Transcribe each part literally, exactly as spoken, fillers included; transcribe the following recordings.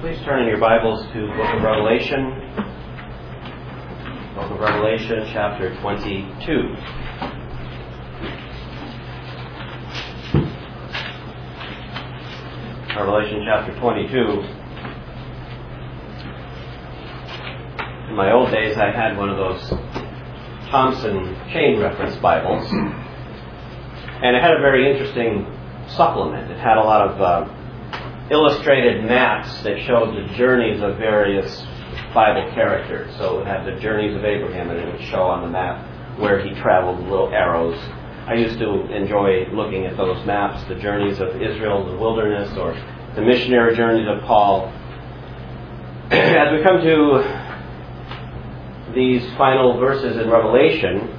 Please turn in your Bibles to the Book of Revelation. Book of Revelation, chapter twenty-two. Revelation chapter twenty-two. In my old days, I had one of those Thompson chain reference Bibles. And it had a very interesting supplement. It had a lot of uh, illustrated maps that showed the journeys of various Bible characters. So it had the journeys of Abraham, and it would show on the map where he traveled, little arrows. I used to enjoy looking at those maps, the journeys of Israel in the wilderness, or the missionary journeys of Paul. As we come to these final verses in Revelation,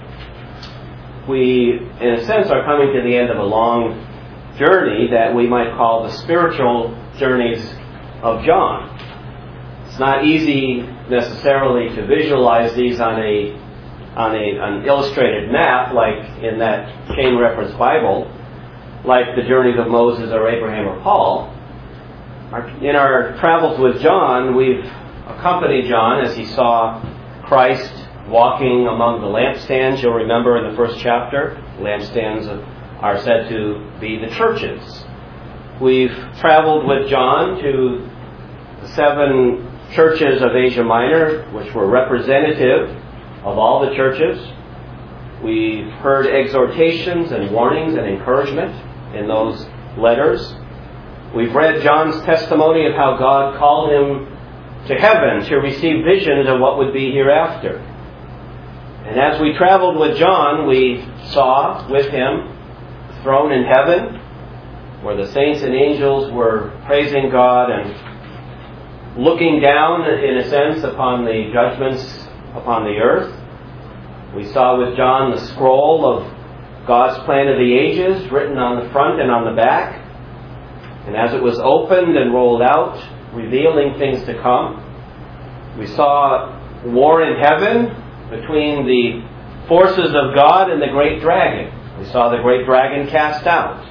we, in a sense, are coming to the end of a long journey that we might call the spiritual journeys of John. It's not easy necessarily to visualize these on a on a, an illustrated map like in that chain reference Bible, like the journeys of Moses or Abraham or Paul. Our, in our travels with John, we've accompanied John as he saw Christ walking among the lampstands. You'll remember in the first chapter, lampstands are said to be the churches. We've traveled with John to the seven churches of Asia Minor, which were representative of all the churches. We've heard exhortations and warnings and encouragement in those letters. We've read John's testimony of how God called him to heaven to receive visions of what would be hereafter. And as we traveled with John, we saw with him the throne in heaven, where the saints and angels were praising God and looking down, in a sense, upon the judgments upon the earth. We saw with John the scroll of God's plan of the ages written on the front and on the back. And as it was opened and rolled out, revealing things to come, we saw war in heaven between the forces of God and the great dragon. We saw the great dragon cast out.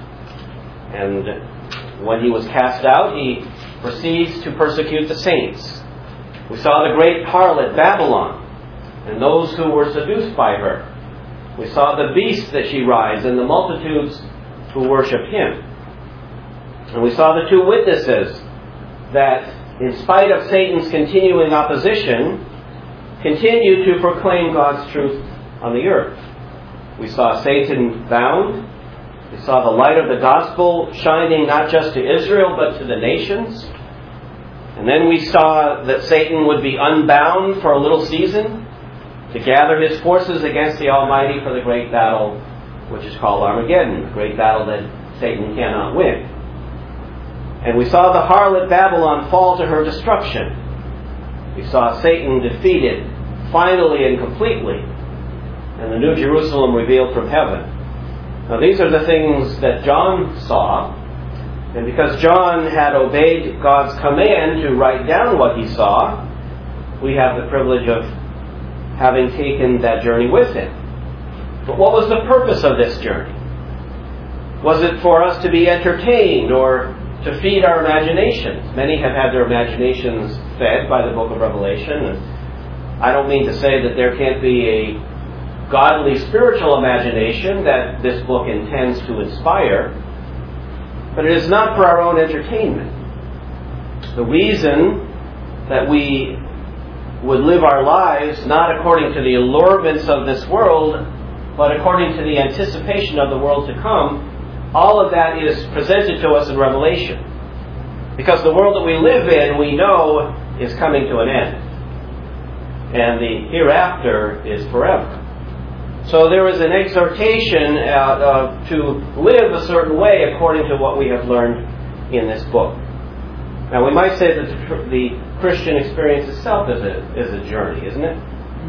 And when he was cast out, he proceeds to persecute the saints. We saw the great harlot Babylon and those who were seduced by her. We saw the beast that she rides and the multitudes who worship him. And we saw the two witnesses that, in spite of Satan's continuing opposition, continue to proclaim God's truth on the earth. We saw Satan bound. We saw the light of the gospel shining not just to Israel but to the nations. And then we saw that Satan would be unbound for a little season to gather his forces against the Almighty for the great battle, which is called Armageddon, the great battle that Satan cannot win. And we saw the harlot Babylon fall to her destruction. We saw Satan defeated finally and completely, and the New Jerusalem revealed from heaven. Now these are the things that John saw, and because John had obeyed God's command to write down what he saw, we have the privilege of having taken that journey with him. But what was the purpose of this journey? Was it for us to be entertained or to feed our imaginations? Many have had their imaginations fed by the book of Revelation, and I don't mean to say that there can't be a godly spiritual imagination that this book intends to inspire, but it is not for our own entertainment. The reason that we would live our lives not according to the allurements of this world, but according to the anticipation of the world to come, all of that is presented to us in Revelation. Because the world that we live in, we know, is coming to an end. And the hereafter is forever. So there is an exhortation uh, uh, to live a certain way according to what we have learned in this book. Now we might say that the, the Christian experience itself is a, is a journey, isn't it?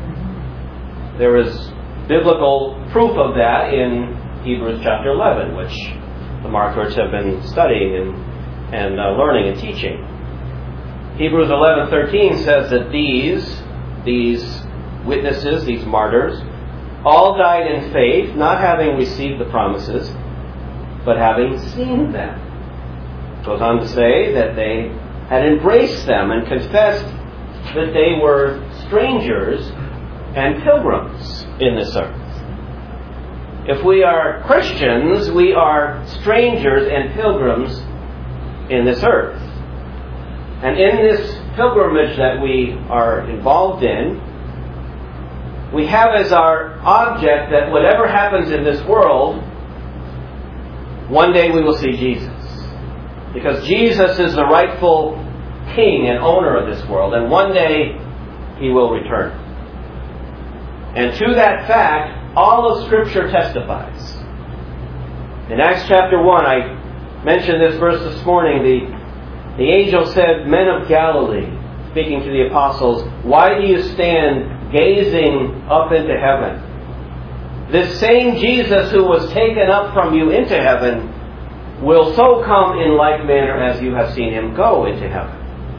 There is biblical proof of that in Hebrews chapter eleven, which the markers have been studying and, and uh, learning and teaching. Hebrews eleven thirteen says that these, these witnesses, these martyrs, all died in faith, not having received the promises, but having seen them. It goes on to say that they had embraced them and confessed that they were strangers and pilgrims in this earth. If we are Christians, we are strangers and pilgrims in this earth. And in this pilgrimage that we are involved in, we have as our object that whatever happens in this world, one day we will see Jesus. Because Jesus is the rightful king and owner of this world, and one day He will return. And to that fact, all of Scripture testifies. In Acts chapter one, I mentioned this verse this morning. The, the angel said, "Men of Galilee," speaking to the apostles, "why do you stand gazing up into heaven? This same Jesus who was taken up from you into heaven will so come in like manner as you have seen Him go into heaven."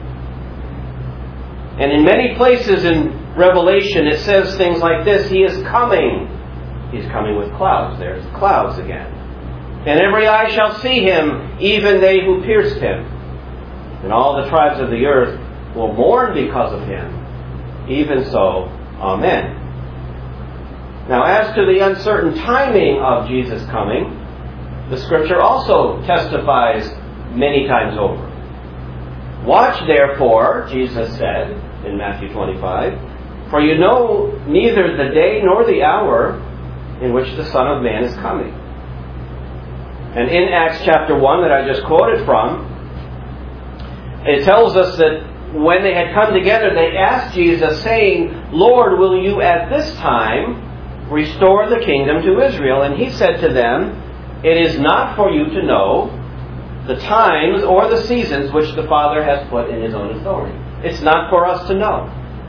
And in many places in Revelation it says things like this: He is coming. He's coming with clouds. There's clouds again. "And every eye shall see Him, even they who pierced Him. And all the tribes of the earth will mourn because of Him. Even so, Amen." Now, as to the uncertain timing of Jesus' coming, the Scripture also testifies many times over. "Watch therefore," Jesus said in Matthew twenty-five, "for you know neither the day nor the hour in which the Son of Man is coming." And in Acts chapter one that I just quoted from, it tells us that when they had come together, they asked Jesus, saying, "Lord, will you at this time restore the kingdom to Israel?" And He said to them, "It is not for you to know the times or the seasons which the Father has put in His own authority." It's not for us to know.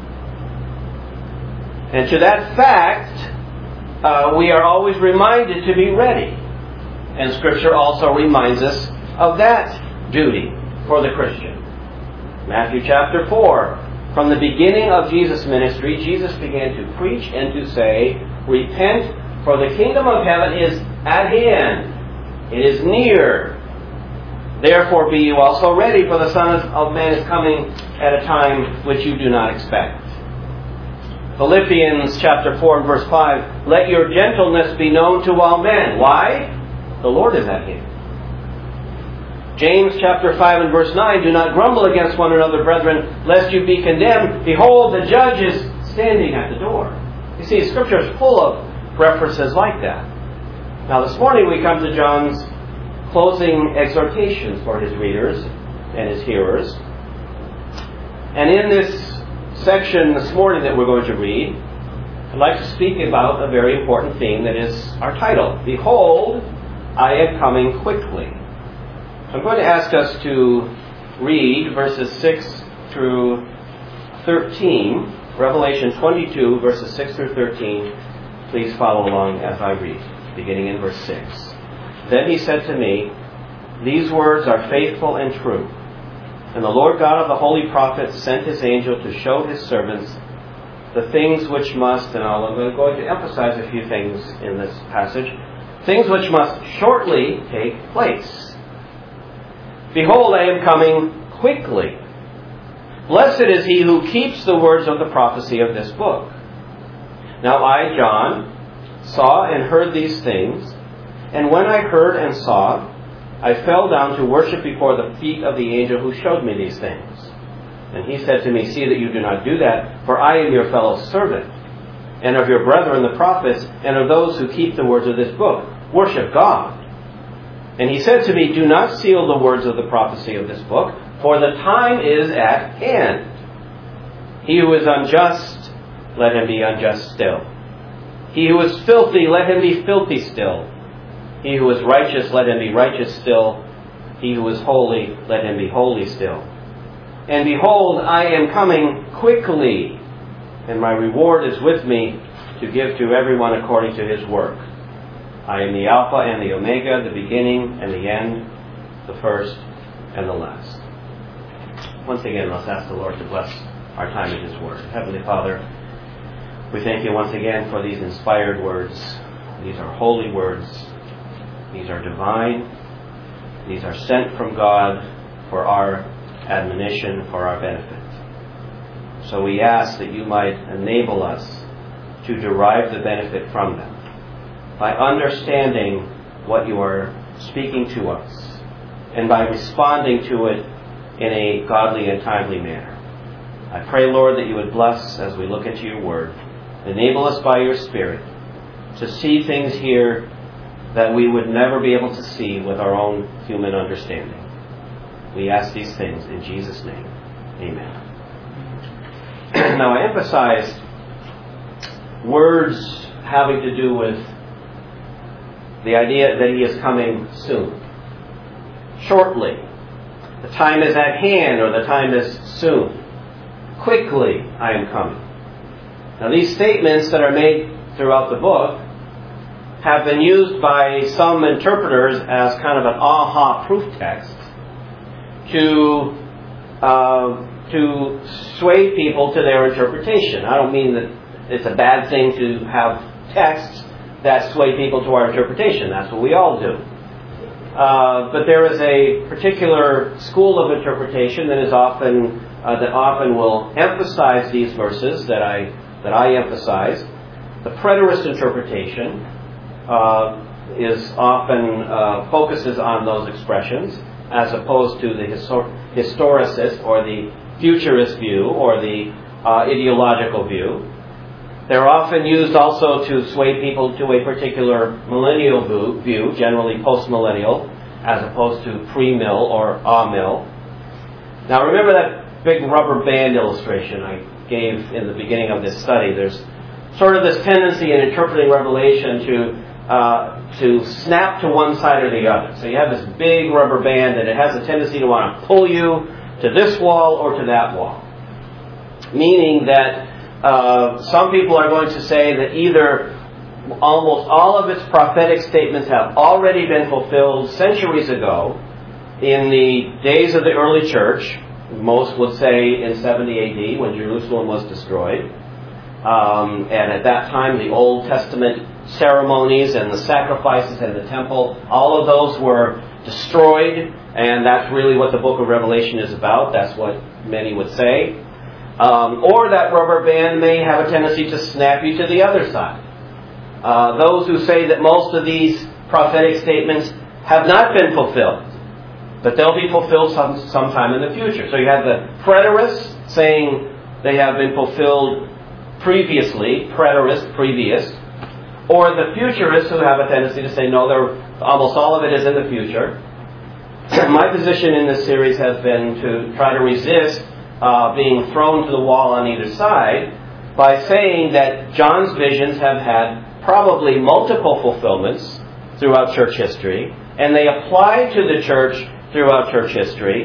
And to that fact, uh, we are always reminded to be ready. And Scripture also reminds us of that duty for the Christian. Matthew chapter four. From the beginning of Jesus' ministry, Jesus began to preach and to say, "Repent, for the kingdom of heaven is at hand. It is near. Therefore be you also ready, for the Son of Man is coming at a time which you do not expect." Philippians chapter four and verse five, "Let your gentleness be known to all men." Why? The Lord is at hand. James chapter five and verse nine, "Do not grumble against one another, brethren, lest you be condemned. Behold, the judge is standing at the door." You see, Scripture is full of references like that. Now this morning we come to John's closing exhortations for his readers and his hearers. And in this section this morning that we're going to read, I'd like to speak about a very important theme that is our title: "Behold, I am coming quickly." I'm going to ask us to read verses six through thirteen, Revelation twenty-two, verses six through thirteen. Please follow along as I read, beginning in verse six. "Then He said to me, These words are faithful and true. And the Lord God of the holy prophets sent His angel to show His servants the things which must," and I'm going to emphasize a few things in this passage, "things which must shortly take place. Behold, I am coming quickly. Blessed is he who keeps the words of the prophecy of this book." Now I, John, saw and heard these things, and when I heard and saw, I fell down to worship before the feet of the angel who showed me these things. And he said to me, "See that you do not do that, for I am your fellow servant, and of your brethren the prophets, and of those who keep the words of this book. Worship God." And he said to me, "Do not seal the words of the prophecy of this book, for the time is at hand. He who is unjust, let him be unjust still. He who is filthy, let him be filthy still. He who is righteous, let him be righteous still. He who is holy, let him be holy still. And behold, I am coming quickly, and my reward is with me to give to everyone according to his work. I am the Alpha and the Omega, the beginning and the end, the first and the last." Once again, let's ask the Lord to bless our time in His Word. Heavenly Father, we thank You once again for these inspired words. These are holy words. These are divine. These are sent from God for our admonition for our benefit. So we ask that you might enable us to derive the benefit from them by understanding what you are speaking to us and by responding to it in a godly and timely manner. I pray, Lord, that you would bless as we look into your word. Enable us by your Spirit to see things here that we would never be able to see with our own human understanding. We ask these things in Jesus' name. Amen. Now, I emphasized words having to do with the idea that he is coming soon, shortly. The time is at hand, or the time is soon. Quickly, I am coming. Now, these statements that are made throughout the book have been used by some interpreters as kind of an aha proof text to uh, to sway people to their interpretation. I don't mean that it's a bad thing to have texts that sway people to our interpretation. That's what we all do. Uh, but there is a particular school of interpretation that is often uh, that often will emphasize these verses that I that I emphasize. The preterist interpretation uh, is often uh, focuses on those expressions as opposed to the histor- historicist or the futurist view or the uh, ideological view. They're often used also to sway people to a particular millennial view, generally post-millennial, as opposed to pre-mill or a-mill. Now remember that big rubber band illustration I gave in the beginning of this study. There's sort of this tendency in interpreting Revelation to uh, to snap to one side or the other. So you have this big rubber band and it has a tendency to want to pull you to this wall or to that wall. Meaning that Uh, some people are going to say that either almost all of its prophetic statements have already been fulfilled centuries ago in the days of the early church. Most would say in seventy A D when Jerusalem was destroyed. Um, and at that time the Old Testament ceremonies and the sacrifices in the temple, all of those were destroyed, and that's really what the book of Revelation is about. That's what many would say. Um, or that rubber band may have a tendency to snap you to the other side. Uh, those who say that most of these prophetic statements have not been fulfilled, but they'll be fulfilled some, sometime in the future. So you have the preterists saying they have been fulfilled previously, preterist, previous, or the futurists who have a tendency to say, no, they're, almost all of it is in the future. My position in this series has been to try to resist Uh, being thrown to the wall on either side by saying that John's visions have had probably multiple fulfillments throughout church history, and they apply to the church throughout church history.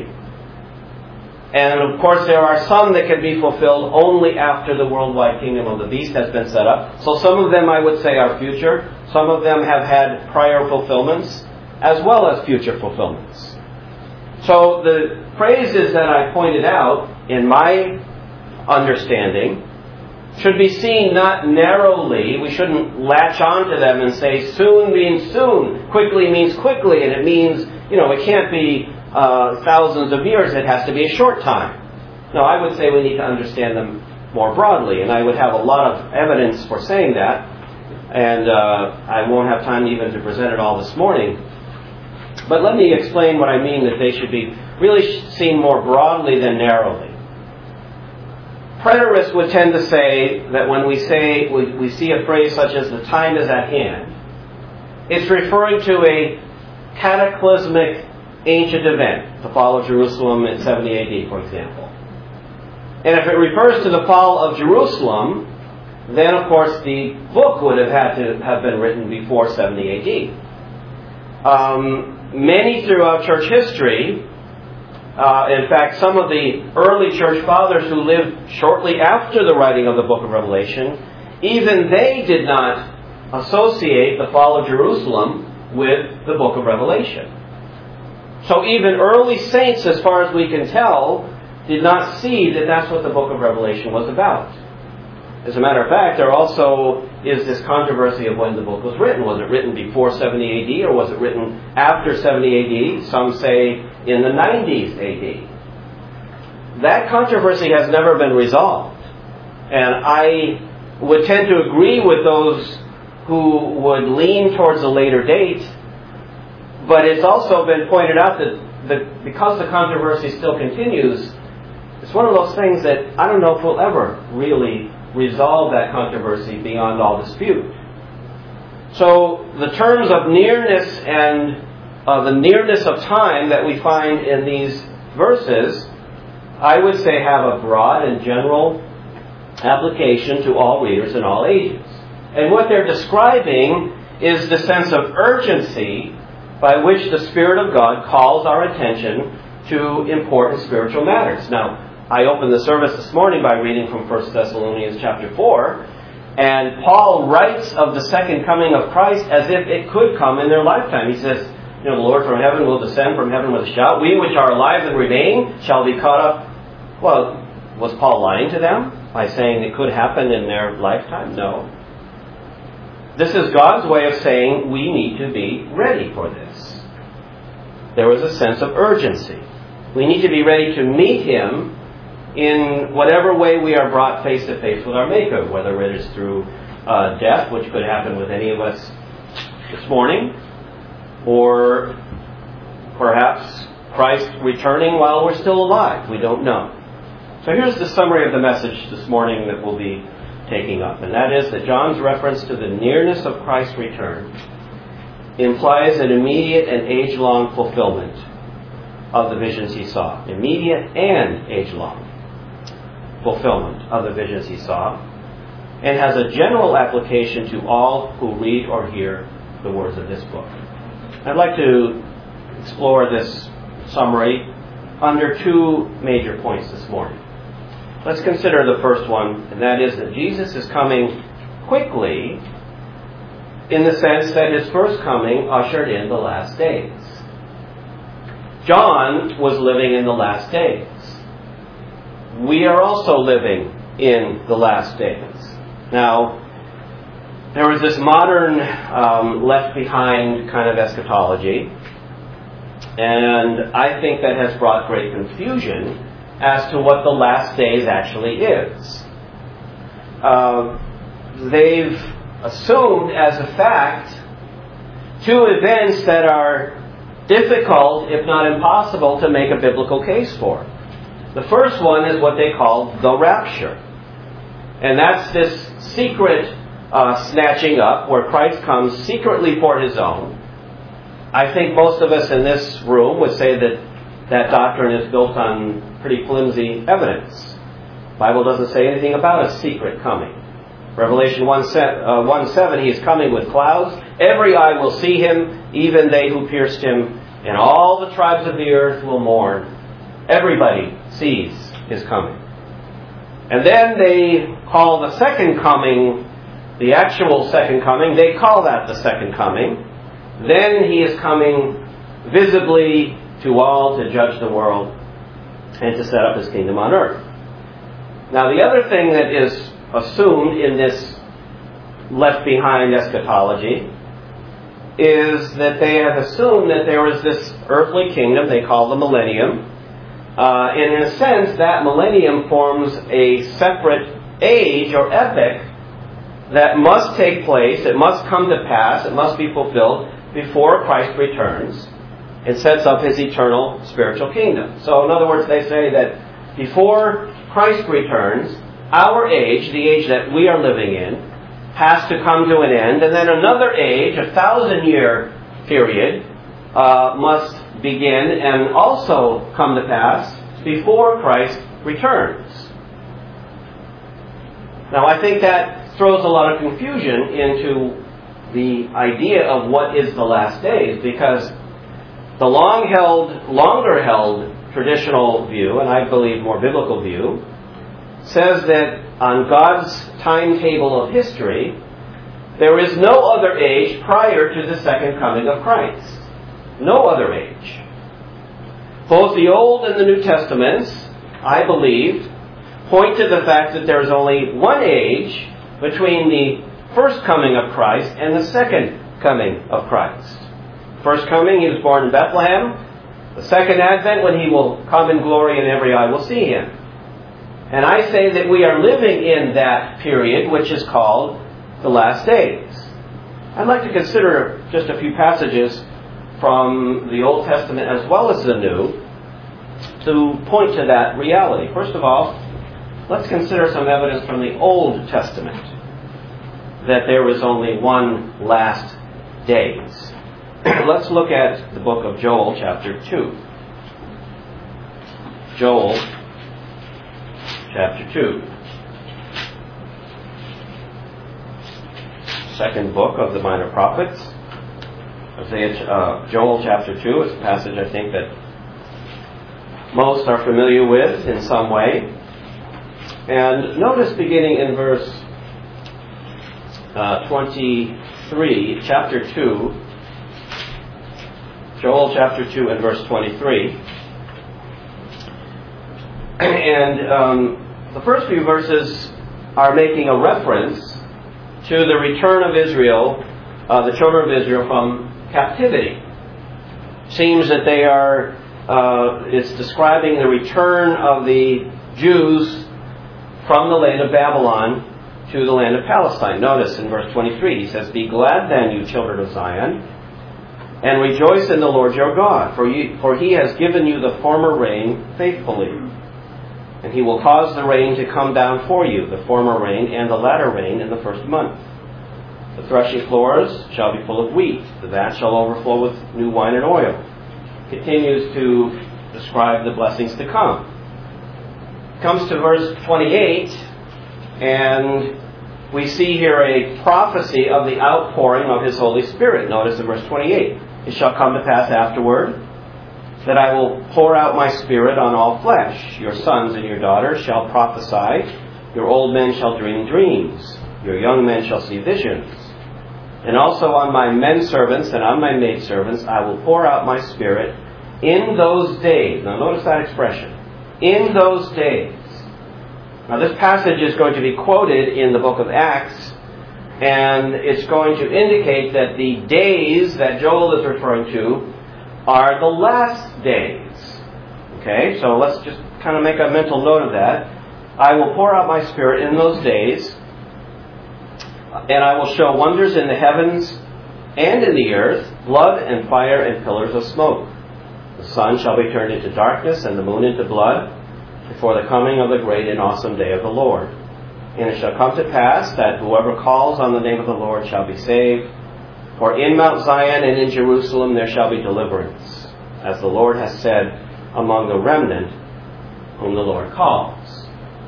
And of course there are some that can be fulfilled only after the worldwide kingdom of the beast has been set up. So some of them I would say are future. Some of them have had prior fulfillments as well as future fulfillments. So the phrases that I pointed out, in my understanding, should be seen not narrowly. We shouldn't latch onto them and say soon means soon, quickly means quickly, and it means, you know, it can't be uh, thousands of years, it has to be a short time. No, I would say we need to understand them more broadly, and I would have a lot of evidence for saying that, and uh, I won't have time even to present it all this morning. But let me explain what I mean that they should be really seen more broadly than narrowly. Preterists would tend to say that when we say we, we see a phrase such as the time is at hand, it's referring to a cataclysmic ancient event, the fall of Jerusalem in seventy A D, for example. And if it refers to the fall of Jerusalem, then of course the book would have had to have been written before seventy A D. Um, many throughout church history, Uh, in fact, some of the early church fathers who lived shortly after the writing of the book of Revelation, even they did not associate the fall of Jerusalem with the book of Revelation. So even early saints, as far as we can tell, did not see that that's what the book of Revelation was about. As a matter of fact, there also is this controversy of when the book was written. Was it written before seventy A D or was it written after seventy A D? Some say in the nineties A D. that controversy has never been resolved. And I would tend to agree with those who would lean towards a later date, but it's also been pointed out that, that because the controversy still continues, it's one of those things that I don't know if we'll ever really resolve that controversy beyond all dispute. So the terms of nearness and uh, the nearness of time that we find in these verses, I would say have a broad and general application to all readers in all ages. And what they're describing is the sense of urgency by which the Spirit of God calls our attention to important spiritual matters. Now, I opened the service this morning by reading from First Thessalonians chapter four, and Paul writes of the second coming of Christ as if it could come in their lifetime. He says, you know, the Lord from heaven will descend from heaven with a shout. We which are alive and remain shall be caught up. Well, was Paul lying to them by saying it could happen in their lifetime? No. This is God's way of saying we need to be ready for this. There was a sense of urgency. We need to be ready to meet Him in whatever way we are brought face to face with our Maker, whether it is through uh, death, which could happen with any of us this morning, or perhaps Christ returning while we're still alive. We don't know. So here's the summary of the message this morning that we'll be taking up, and that is that John's reference to the nearness of Christ's return implies an immediate and age-long fulfillment of the visions he saw. Immediate and age-long fulfillment of the visions he saw, and has a general application to all who read or hear the words of this book. I'd like to explore this summary under two major points this morning. Let's consider the first one, and that is that Jesus is coming quickly in the sense that His first coming ushered in the last days. John was living in the last days. We are also living in the last days. Now, there was this modern um, left behind kind of eschatology, and I think that has brought great confusion as to what the last days actually is. Uh, they've assumed as a fact two events that are difficult, if not impossible, to make a biblical case for. The first one is what they call the rapture. And that's this secret uh, snatching up where Christ comes secretly for His own. I think most of us in this room would say that that doctrine is built on pretty flimsy evidence. The Bible doesn't say anything about a secret coming. Revelation one seven, He is coming with clouds. Every eye will see Him, even they who pierced Him, and all the tribes of the earth will mourn. Everybody sees His coming. And then they call the second coming, the actual second coming, they call that the second coming. Then He is coming visibly to all to judge the world and to set up His kingdom on earth. Now, the other thing that is assumed in this left behind eschatology is that they have assumed that there is this earthly kingdom they call the millennium. Uh, and in a sense, that millennium forms a separate age or epoch that must take place, it must come to pass, it must be fulfilled before Christ returns and sets up His eternal spiritual kingdom. So in other words, they say that before Christ returns, our age, the age that we are living in, has to come to an end, and then another age, a thousand-year period, uh, must begin and also come to pass before Christ returns. Now, I think that throws a lot of confusion into the idea of what is the last days, because the long-held, longer-held traditional view, and I believe more biblical view, says that on God's timetable of history, there is no other age prior to the second coming of Christ. No other age. Both the Old and the New Testaments, I believe, point to the fact that there is only one age between the first coming of Christ and the second coming of Christ. First coming, He was born in Bethlehem. The second advent, when he will come in glory and every eye will see him. And I say that we are living in that period, which is called the last days. I'd like to consider just a few passages from the Old Testament as well as the New to point to that reality. First of all, let's consider some evidence from the Old Testament that there was only one last days. Let's look at the book of Joel, chapter two. Joel, chapter two. Second book of the Minor Prophets. Isaiah, uh, Joel, chapter two is a passage I think that most are familiar with in some way. And notice beginning in verse uh, twenty-three, chapter two, Joel chapter two and verse twenty-three. And um, the first few verses are making a reference to the return of Israel, uh, the children of Israel from captivity. Seems that they are, uh, it's describing the return of the Jews from the land of Babylon to the land of Palestine. Notice in verse twenty-three, he says, "Be glad then, you children of Zion, and rejoice in the Lord your God, for, you, for he has given you the former rain faithfully. And he will cause the rain to come down for you, the former rain and the latter rain in the first month. The threshing floors shall be full of wheat, the vat shall overflow with new wine and oil." Continues to describe the blessings to come. Comes to verse twenty-eight, and we see here a prophecy of the outpouring of his Holy Spirit. Notice in verse twenty-eight, "It shall come to pass afterward that I will pour out my Spirit on all flesh. Your sons and your daughters shall prophesy. Your old men shall dream dreams. Your young men shall see visions. And also on my men servants and on my maid servants I will pour out my Spirit in those days." Now notice that expression. In those days. Now this passage is going to be quoted in the book of Acts, and it's going to indicate that the days that Joel is referring to are the last days. Okay, so let's just kind of make a mental note of that. "I will pour out my Spirit in those days, and I will show wonders in the heavens and in the earth, blood and fire and pillars of smoke. The sun shall be turned into darkness and the moon into blood before the coming of the great and awesome day of the Lord. And it shall come to pass that whoever calls on the name of the Lord shall be saved. For in Mount Zion and in Jerusalem there shall be deliverance, as the Lord has said, among the remnant whom the Lord calls."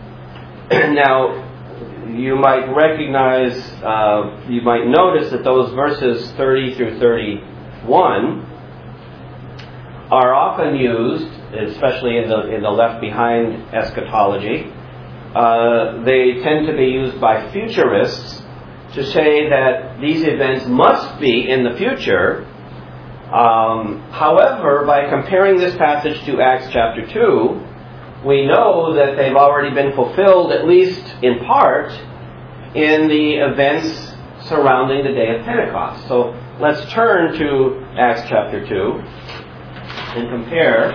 Now, you might recognize, uh, you might notice that those verses thirty through thirty-one are often used, especially in the in the Left Behind eschatology. Uh, they tend to be used by futurists to say that these events must be in the future. Um, however, by comparing this passage to Acts chapter two, we know that they've already been fulfilled, at least in part, in the events surrounding the day of Pentecost. So let's turn to Acts chapter two and compare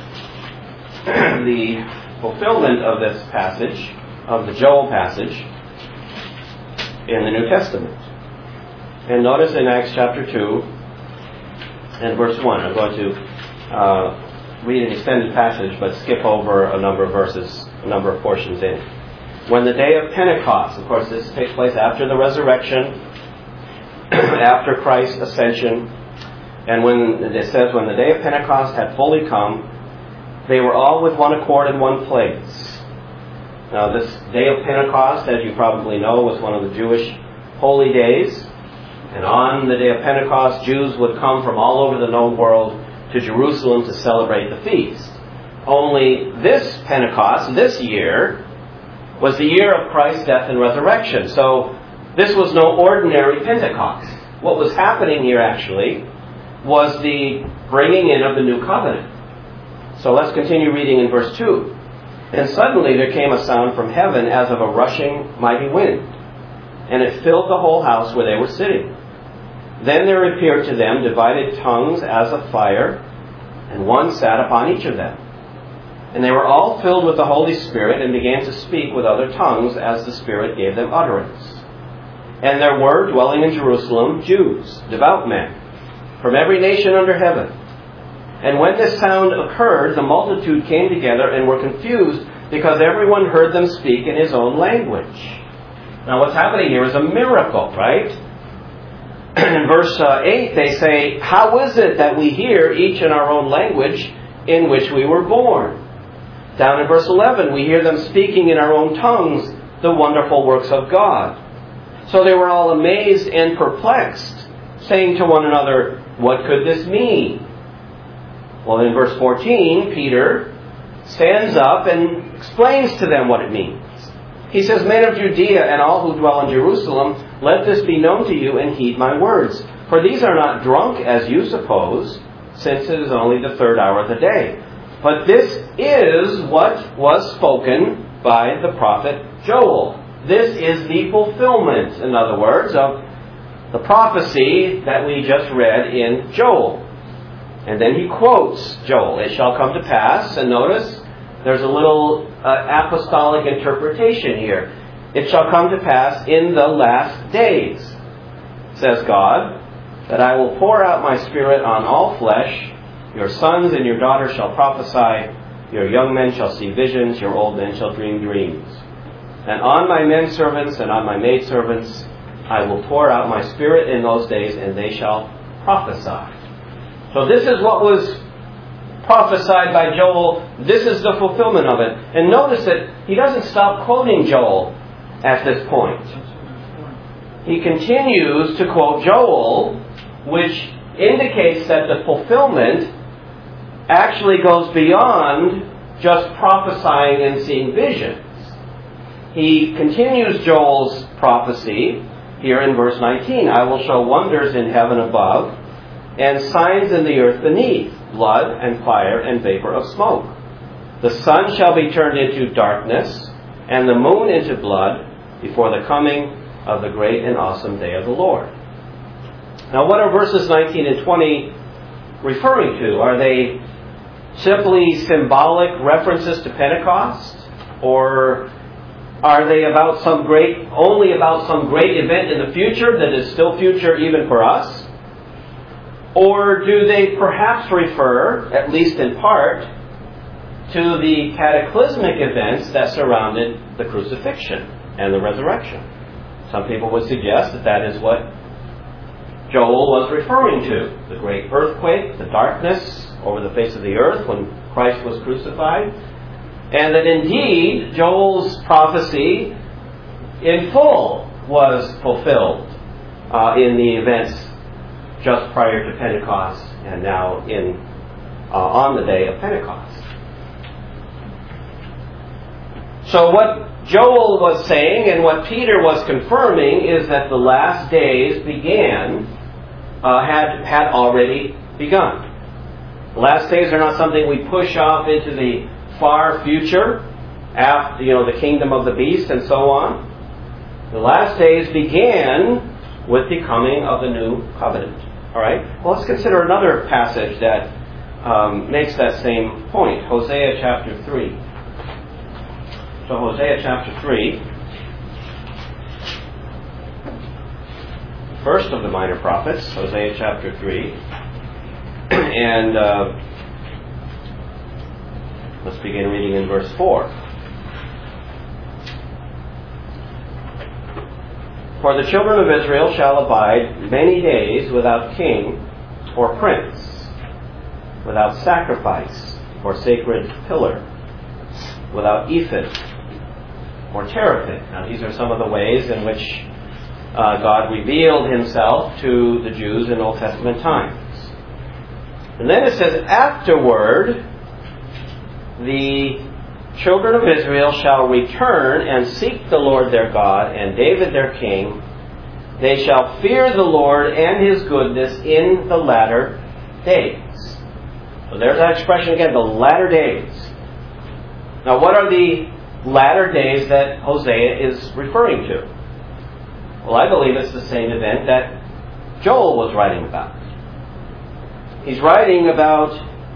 the fulfillment of this passage, of the Joel passage, in the New Testament. And notice in Acts chapter two and verse one, I'm going to uh, read an extended passage but skip over a number of verses, a number of portions in. "When the day of Pentecost," of course this takes place after the resurrection, after Christ's ascension, and when it says, "When the day of Pentecost had fully come, they were all with one accord in one place." Now this day of Pentecost, as you probably know, was one of the Jewish holy days. And on the day of Pentecost, Jews would come from all over the known world to Jerusalem to celebrate the feast. Only this Pentecost, this year, was the year of Christ's death and resurrection. So this was no ordinary Pentecost. What was happening here actually was the bringing in of the new covenant. So let's continue reading in verse two. "And suddenly there came a sound from heaven as of a rushing mighty wind, and it filled the whole house where they were sitting. Then there appeared to them divided tongues as of fire, and one sat upon each of them. And they were all filled with the Holy Spirit and began to speak with other tongues as the Spirit gave them utterance. And there were dwelling in Jerusalem Jews, devout men, from every nation under heaven. And when this sound occurred, the multitude came together and were confused because everyone heard them speak in his own language. Now what's happening here is a miracle, right? In verse uh, eight they say, "How is it that we hear each in our own language in which we were born?" Down in verse eleven we hear them speaking in our own tongues the wonderful works of God. So they were all amazed and perplexed, saying to one another, "What could this mean?" Well, in verse fourteen, Peter stands up and explains to them what it means. He says, "Men of Judea and all who dwell in Jerusalem, let this be known to you and heed my words. For these are not drunk as you suppose, since it is only the third hour of the day. But this is what was spoken by the prophet Joel." This is the fulfillment, in other words, of the prophecy that we just read in Joel. And then he quotes Joel, "It shall come to pass," and notice there's a little uh, apostolic interpretation here. "It shall come to pass in the last days, says God, that I will pour out my Spirit on all flesh. Your sons and your daughters shall prophesy, your young men shall see visions, your old men shall dream dreams. And on my men servants and on my maid servants I will pour out my Spirit in those days, and they shall prophesy." So this is what was prophesied by Joel. This is the fulfillment of it. And notice that he doesn't stop quoting Joel at this point. He continues to quote Joel, which indicates that the fulfillment actually goes beyond just prophesying and seeing visions. He continues Joel's prophecy here in verse nineteen. "I will show wonders in heaven above, and signs in the earth beneath, blood and fire and vapor of smoke. The sun shall be turned into darkness, and the moon into blood, before the coming of the great and awesome day of the Lord." Now what are verses nineteen and twenty referring to? Are they simply symbolic references to Pentecost? Or are they about some great, only about some great event in the future that is still future even for us? Or do they perhaps refer, at least in part, to the cataclysmic events that surrounded the crucifixion and the resurrection? Some people would suggest that that is what Joel was referring to. The great earthquake, the darkness over the face of the earth when Christ was crucified. And that indeed, Joel's prophecy in full was fulfilled uh, in the events just prior to Pentecost and now in uh, on the day of Pentecost. So what Joel was saying and what Peter was confirming is that the last days began, uh, had had already begun. The last days are not something we push off into the far future, after, you know, the kingdom of the beast and so on. The last days began with the coming of the new covenant. All right. Well, let's consider another passage that um, makes that same point. Hosea chapter three. So Hosea chapter three, first of the minor prophets, Hosea chapter three, and uh, let's begin reading in verse four. "For the children of Israel shall abide many days without king or prince, without sacrifice or sacred pillar, without ephod or teraphim." Now these are some of the ways in which uh, God revealed himself to the Jews in Old Testament times. And then it says, "Afterward, the children of Israel shall return and seek the Lord their God and David their king. They shall fear the Lord and his goodness in the latter days." So there's that expression again, the latter days. Now what are the latter days that Hosea is referring to? Well, I believe it's the same event that Joel was writing about. He's writing about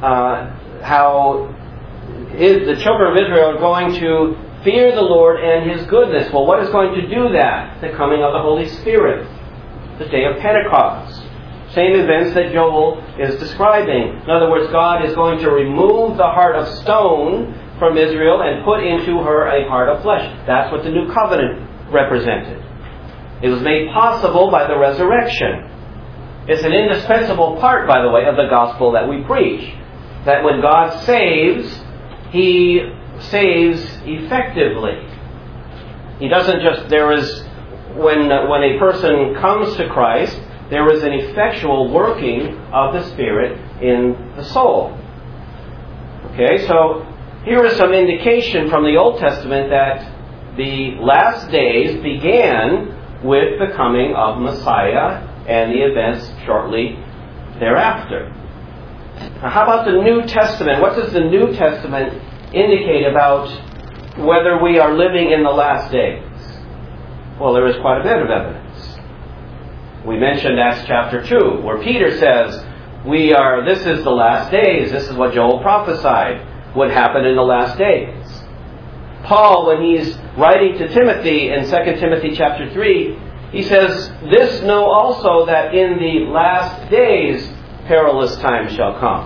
uh, how is the children of Israel are going to fear the Lord and His goodness. Well, what is going to do that? The coming of the Holy Spirit, the day of Pentecost. Same events that Joel is describing. In other words, God is going to remove the heart of stone from Israel and put into her a heart of flesh. That's what the new covenant represented. It was made possible by the resurrection. It's an indispensable part, by the way, of the gospel that we preach. That when God saves, He saves effectively. He doesn't just, there is, when, when a person comes to Christ, there is an effectual working of the Spirit in the soul. Okay, so here is some indication from the Old Testament that the last days began with the coming of Messiah and the events shortly thereafter. Now, how about the New Testament? What does the New Testament indicate about whether we are living in the last days? Well, there is quite a bit of evidence. We mentioned Acts chapter two, where Peter says, "We are. This is the last days. This is what Joel prophesied would happen in the last days." Paul, when he's writing to Timothy in Second Timothy chapter three, he says, "This know also that in the last days perilous times shall come."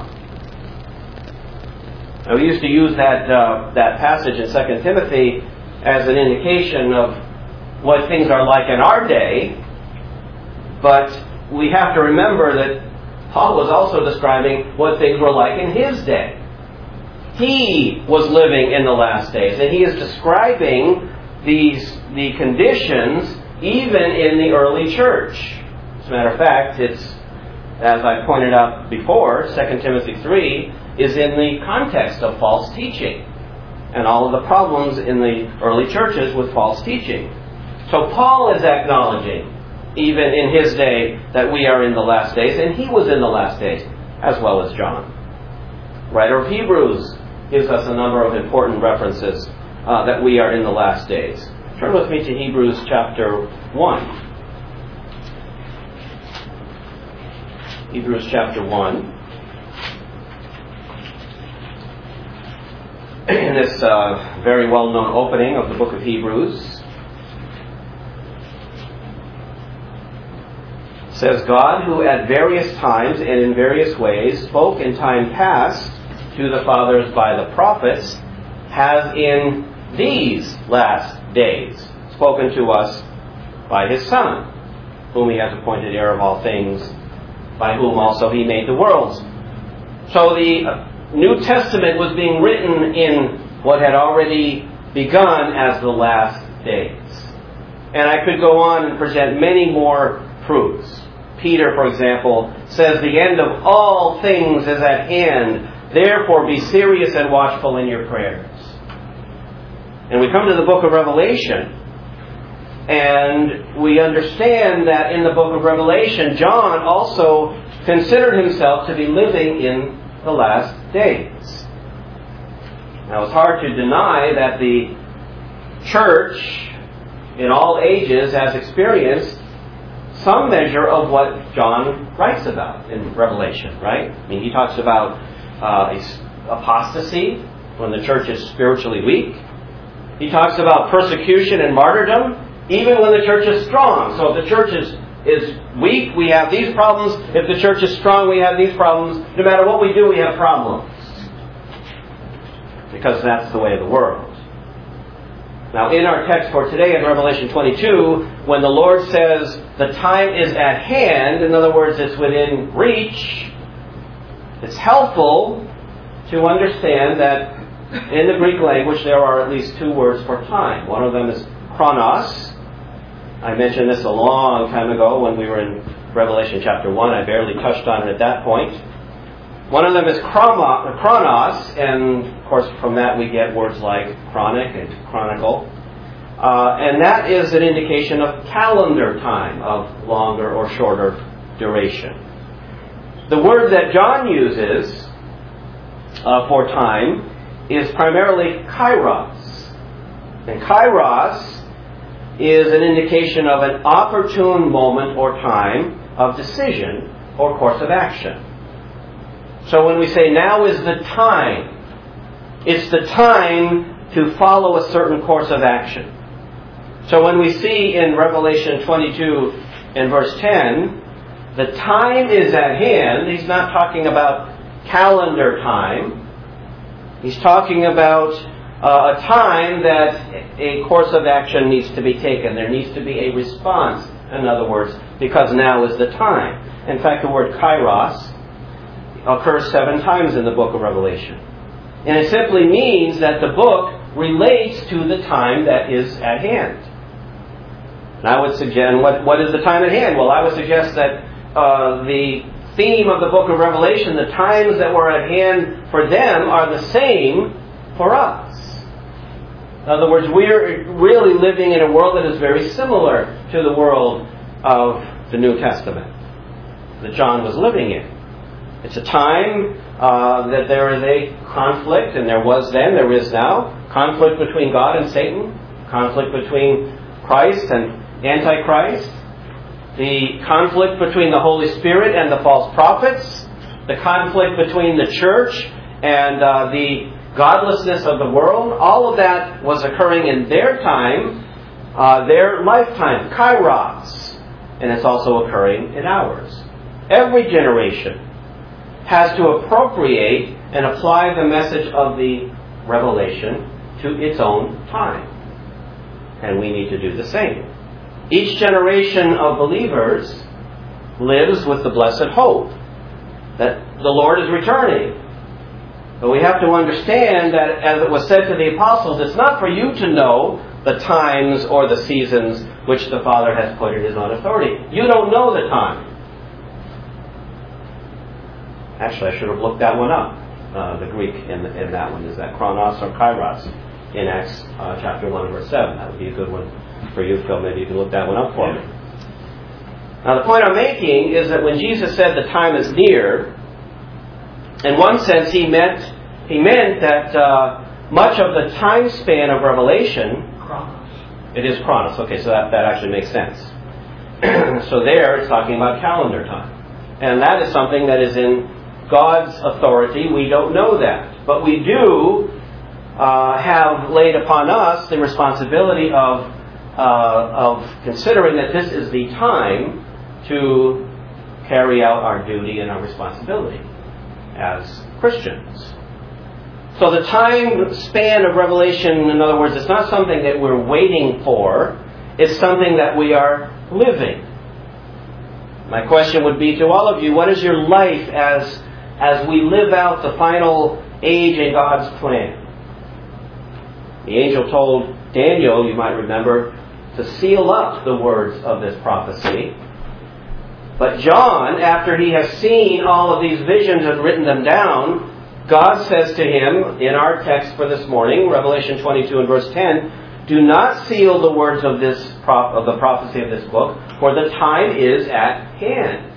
Now, we used to use that uh, that passage in Second Timothy as an indication of what things are like in our day, but we have to remember that Paul was also describing what things were like in his day. He was living in the last days, and he is describing these the conditions even in the early church. As a matter of fact, it's, as I pointed out before, Second Timothy three is in the context of false teaching and all of the problems in the early churches with false teaching. So Paul is acknowledging, even in his day, that we are in the last days, and he was in the last days, as well as John. Writer of Hebrews gives us a number of important references uh, that we are in the last days. Turn with me to Hebrews chapter one. Hebrews chapter one. In this uh, very well-known opening of the book of Hebrews, says, "God, who at various times and in various ways spoke in time past to the fathers by the prophets, has in these last days spoken to us by His Son, whom He has appointed heir of all things, by whom also He made the worlds." So the New Testament was being written in what had already begun as the last days. And I could go on and present many more proofs. Peter, for example, says, "The end of all things is at hand. Therefore be serious and watchful in your prayers." And we come to the book of Revelation, and we understand that in the book of Revelation, John also considered himself to be living in the last days. Now, it's hard to deny that the church in all ages has experienced some measure of what John writes about in Revelation, right? I mean, he talks about uh, apostasy, when the church is spiritually weak. He talks about persecution and martyrdom, even when the church is strong. So if the church is, is weak, we have these problems. If the church is strong, we have these problems. No matter what we do, we have problems. Because that's the way of the world. Now, in our text for today in Revelation twenty-two, when the Lord says the time is at hand, in other words, it's within reach, it's helpful to understand that in the Greek language there are at least two words for time. One of them is chronos. I mentioned this a long time ago when we were in Revelation chapter one. I barely touched on it at that point. One of them is chronos, and of course from that we get words like chronic and chronicle. Uh, and that is an indication of calendar time, of longer or shorter duration. The word that John uses uh, for time is primarily kairos. And kairos is an indication of an opportune moment or time of decision or course of action. So when we say now is the time, it's the time to follow a certain course of action. So when we see in Revelation twenty-two and verse ten, the time is at hand, he's not talking about calendar time. He's talking about uh, a time that a course of action needs to be taken. There needs to be a response, in other words, because now is the time. In fact, the word kairos occurs seven times in the book of Revelation. And it simply means that the book relates to the time that is at hand. And I would suggest, what, what is the time at hand? Well, I would suggest that uh, the theme of the book of Revelation, the times that were at hand for them are the same for us. In other words, we're really living in a world that is very similar to the world of the New Testament that John was living in. It's a time uh, that there is a conflict, and there was then, there is now, conflict between God and Satan, conflict between Christ and Antichrist, the conflict between the Holy Spirit and the false prophets, the conflict between the church and uh, the godlessness of the world. All of that was occurring in their time, uh, their lifetime, kairos, and it's also occurring in ours. Every generation has to appropriate and apply the message of the revelation to its own time. And we need to do the same. Each generation of believers lives with the blessed hope that the Lord is returning. But we have to understand that, as it was said to the apostles, it's not for you to know the times or the seasons which the Father has put in His own authority. You don't know the time. Actually, I should have looked that one up. Uh, the Greek in, in that one is that chronos or kairos in Acts uh, chapter one, verse seven. That would be a good one for you, Phil. Maybe you can look that one up for me. Now, the point I'm making is that when Jesus said the time is near, in one sense, he meant he meant that uh, much of the time span of Revelation, Chronos. It is chronos. Okay, so that, that actually makes sense. So there, it's talking about calendar time. And that is something that is in God's authority. We don't know that. But we do uh, have laid upon us the responsibility of, uh, of considering that this is the time to carry out our duty and our responsibility as Christians. So the time span of Revelation, in other words, it's not something that we're waiting for. It's something that we are living. My question would be to all of you, what is your life as, as we live out the final age in God's plan? The angel told Daniel, you might remember, to seal up the words of this prophecy. But John, after he has seen all of these visions and written them down, God says to him in our text for this morning, Revelation twenty-two and verse ten, do not seal the words of this prop- of the prophecy of this book, for the time is at hand.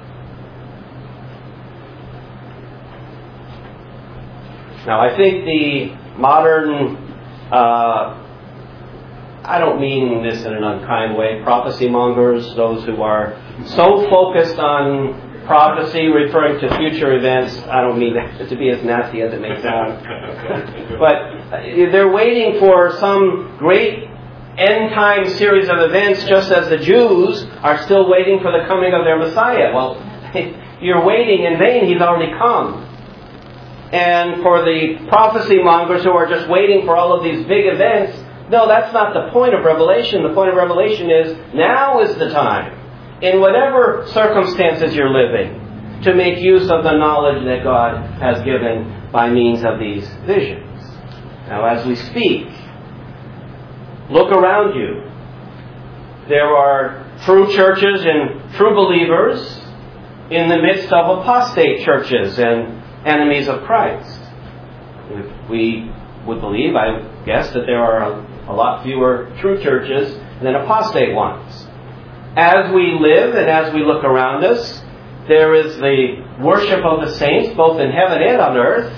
Now, I think the modern, uh, I don't mean this in an unkind way, prophecy mongers, those who are so focused on prophecy referring to future events, I don't mean that to be as nasty as it may sound. But they're waiting for some great end-time series of events, just as the Jews are still waiting for the coming of their Messiah. Well, you're waiting in vain. He's already come. And for the prophecy mongers who are just waiting for all of these big events, no, that's not the point of Revelation. The point of Revelation is, now is the time, in whatever circumstances you're living, to make use of the knowledge that God has given by means of these visions. Now, as we speak, look around you. There are true churches and true believers in the midst of apostate churches and enemies of Christ. We would believe, I guess, that there are a lot fewer true churches than apostate ones. As we live and as we look around us, there is the worship of the saints, both in heaven and on earth.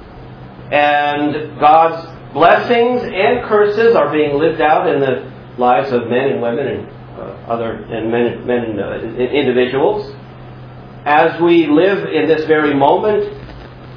And God's blessings and curses are being lived out in the lives of men and women and uh, other and men, men uh, individuals. As we live in this very moment,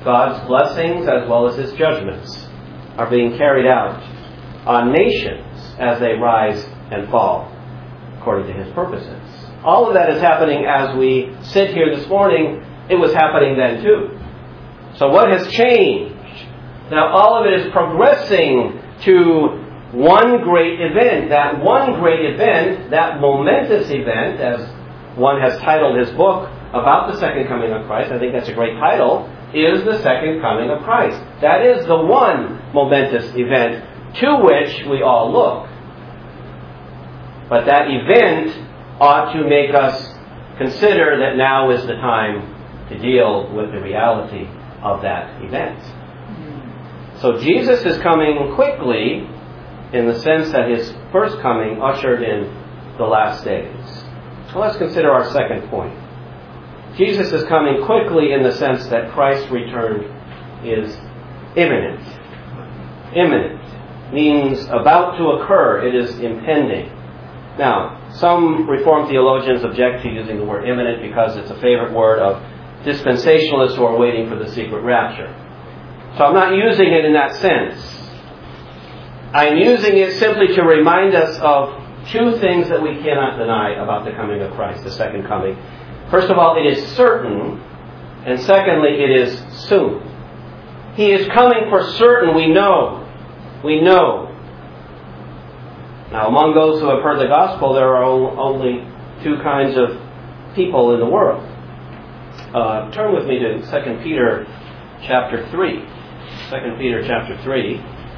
God's blessings as well as His judgments are being carried out on nations as they rise and fall according to His purposes. All of that is happening as we sit here this morning. It was happening then too. So what has changed? Now all of it is progressing to one great event. That one great event, that momentous event, as one has titled his book about the second coming of Christ, I think that's a great title, is the second coming of Christ. That is the one momentous event to which we all look. But that event ought to make us consider that now is the time to deal with the reality of that event. So Jesus is coming quickly in the sense that His first coming ushered in the last days. So let's consider our second point. Jesus is coming quickly in the sense that Christ's return is imminent. Imminent means about to occur. It is impending. Now, some Reformed theologians object to using the word imminent because it's a favorite word of dispensationalists who are waiting for the secret rapture. So I'm not using it in that sense. I'm using it simply to remind us of two things that we cannot deny about the coming of Christ, the second coming. First of all, it is certain, and secondly, it is soon. He is coming for certain, we know. We know. Now, among those who have heard the gospel, there are only two kinds of people in the world. Uh, turn with me to Second Peter chapter three. Second Peter chapter three.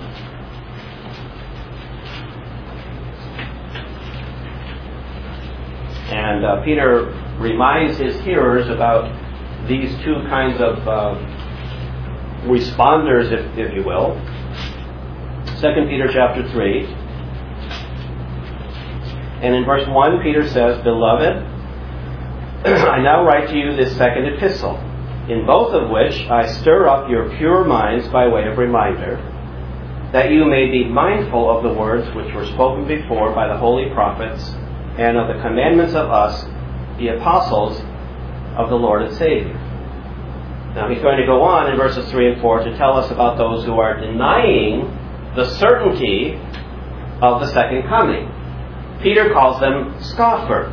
And uh, Peter reminds his hearers about these two kinds of uh, responders, if, if you will. Second Peter chapter three. And in verse one, Peter says, "Beloved, I now write to you this second epistle, in both of which I stir up your pure minds by way of reminder, that you may be mindful of the words which were spoken before by the holy prophets, and of the commandments of us, the apostles of the Lord and Savior." Now he's going to go on in verses three and four to tell us about those who are denying the certainty of the second coming. Peter calls them scoffers.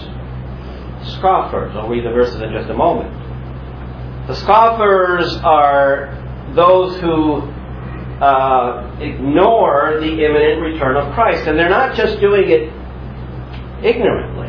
Scoffers. I'll read the verses in just a moment. The scoffers are those who uh, ignore the imminent return of Christ. And they're not just doing it ignorantly.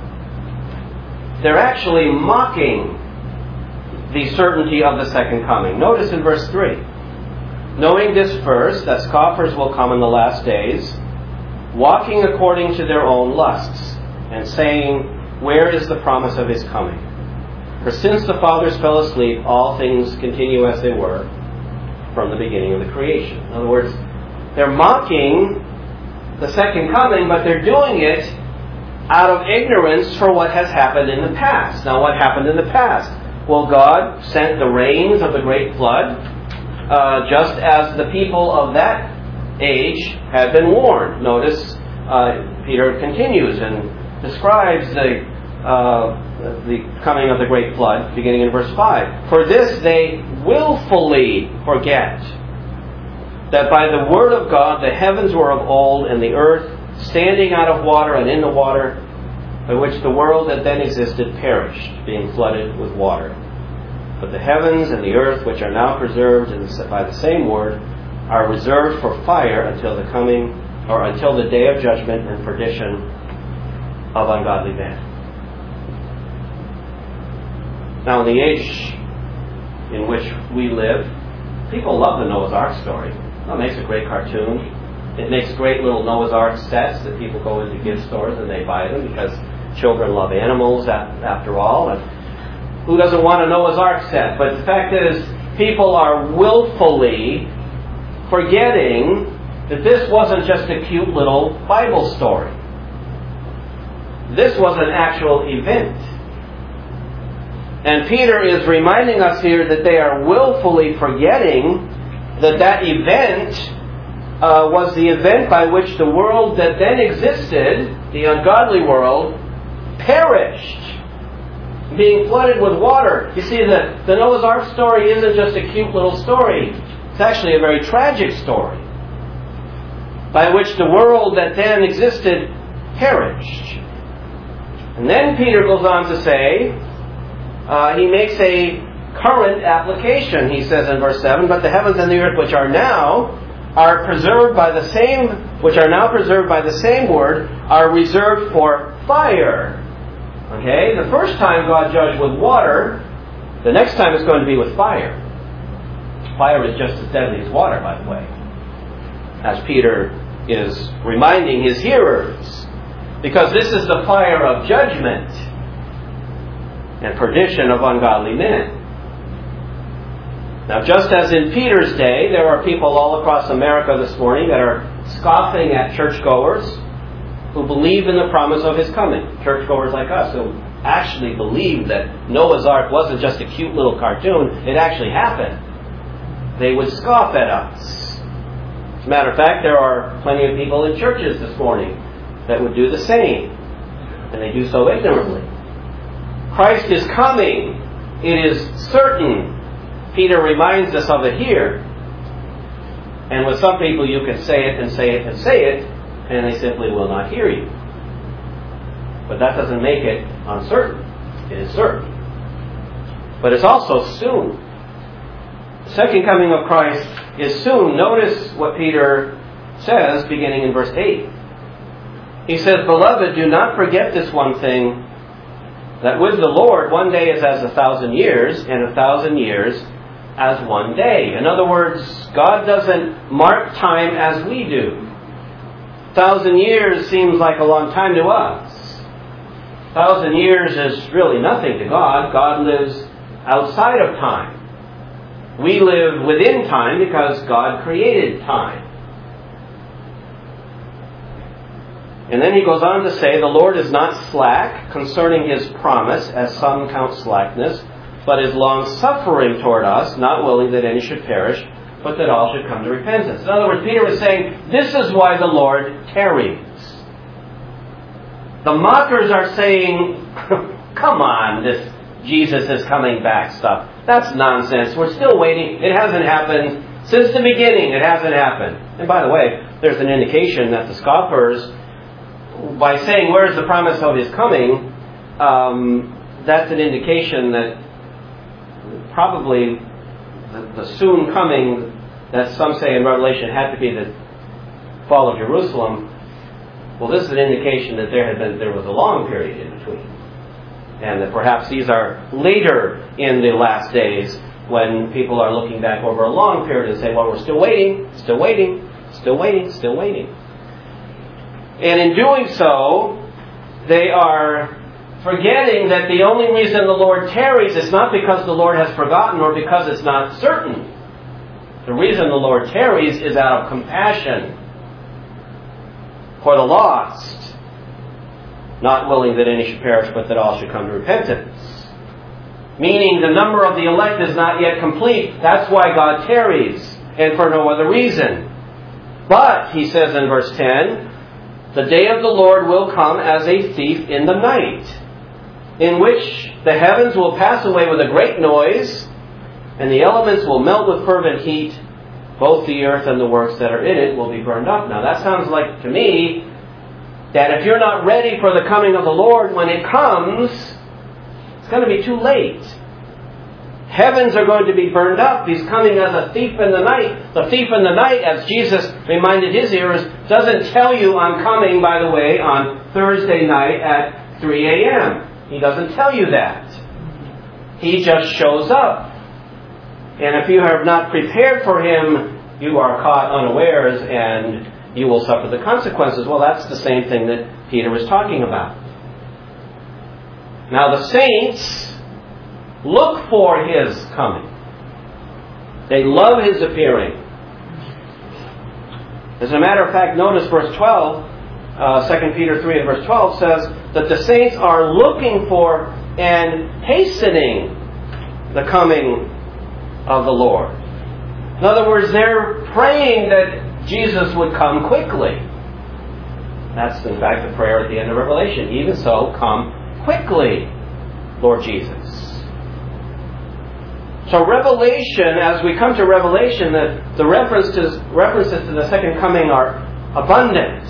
They're actually mocking the certainty of the second coming. Notice in verse three. "Knowing this first, that scoffers will come in the last days, walking according to their own lusts, and saying, where is the promise of His coming? For since the fathers fell asleep, all things continue as they were from the beginning of the creation." In other words, they're mocking the second coming, but they're doing it out of ignorance for what has happened in the past. Now, what happened in the past? Well, God sent the rains of the great flood, uh, just as the people of that age had been warned. Notice uh, Peter continues and describes the uh, the coming of the great flood, beginning in verse five. "For this they willfully forget, that by the word of God the heavens were of old, and the earth standing out of water and in the water, by which the world that then existed perished, being flooded with water. But the heavens and the earth, which are now preserved by the same word, are reserved for fire until the coming, or until the day of judgment and perdition of ungodly men." Now, in the age in which we live, people love the Noah's Ark story. Well, it makes a great cartoon. It makes great little Noah's Ark sets that people go into gift stores and they buy them because children love animals after all. And who doesn't want a Noah's Ark set? But the fact is, people are willfully forgetting that this wasn't just a cute little Bible story. This was an actual event. And Peter is reminding us here that they are willfully forgetting that that event uh, was the event by which the world that then existed, the ungodly world, perished. being flooded with water. You see, the, the Noah's Ark story isn't just a cute little story. It's actually a very tragic story, by which the world that then existed perished. And then Peter goes on to say, uh, he makes a current application. He says in verse seven, "But the heavens and the earth which are now are preserved by the same, which are now preserved by the same word, are reserved for fire." Okay, the first time God judged with water, the next time it's going to be with fire. Fire is just as deadly as water, by the way, as Peter is reminding his hearers, because this is the fire of judgment and perdition of ungodly men. Now, just as in Peter's day, there are people all across America this morning that are scoffing at churchgoers who believe in the promise of His coming. Churchgoers like us who actually believe that Noah's Ark wasn't just a cute little cartoon, it actually happened. They would scoff at us. As a matter of fact, there are plenty of people in churches this morning that would do the same, and they do so ignorantly. Christ is coming. It is certain. Peter reminds us of it here. And with some people you can say it and say it and say it, and they simply will not hear you. But that doesn't make it uncertain. It is certain. But it's also soon. The second coming of Christ is soon. Notice what Peter says beginning in verse eight. He says, "Beloved, do not forget this one thing, that with the Lord one day is as a thousand years, and a thousand years as one day." In other words, God doesn't mark time as we do. A thousand years seems like a long time to us. A thousand years is really nothing to God. God lives outside of time. We live within time because God created time. And then he goes on to say, "The Lord is not slack concerning His promise, as some count slackness, but is long-suffering toward us, not willing that any should perish, but that all should come to repentance." In other words, Peter was saying, this is why the Lord tarries. The mockers are saying, come on, this Jesus is coming back stuff. That's nonsense. We're still waiting. It hasn't happened. Since the beginning, it hasn't happened. And by the way, there's an indication that the scoffers, by saying, where's the promise of His coming, um, that's an indication that probably the, the soon coming that some say in Revelation had to be the fall of Jerusalem. Well, this is an indication that there had been there was a long period in between, and that perhaps these are later in the last days when people are looking back over a long period and say, well, we're still waiting, still waiting, still waiting, still waiting. And in doing so, they are forgetting that the only reason the Lord tarries is not because the Lord has forgotten or because it's not certain. The reason the Lord tarries is out of compassion for the lost, not willing that any should perish, but that all should come to repentance. Meaning the number of the elect is not yet complete. That's why God tarries, and for no other reason. But, he says in verse ten, the day of the Lord will come as a thief in the night, in which the heavens will pass away with a great noise, and the elements will melt with fervent heat. Both the earth and the works that are in it will be burned up. Now that sounds like to me that if you're not ready for the coming of the Lord when it comes, it's going to be too late. Heavens are going to be burned up. He's coming as a thief in the night. The thief in the night, as Jesus reminded His hearers, doesn't tell you I'm coming, by the way, on Thursday night at three a.m. He doesn't tell you that. He just shows up. And if you have not prepared for Him, you are caught unawares and you will suffer the consequences. Well, that's the same thing that Peter was talking about. Now the saints look for His coming. They love His appearing. As a matter of fact, notice verse twelve, uh, Second Peter three and verse twelve says that the saints are looking for and hastening the coming of the Lord. In other words, they're praying that Jesus would come quickly. That's in fact the prayer at the end of Revelation. Even so, come quickly. Lord Jesus. So Revelation, as we come to Revelation, the, the reference to, references to the second coming are abundant.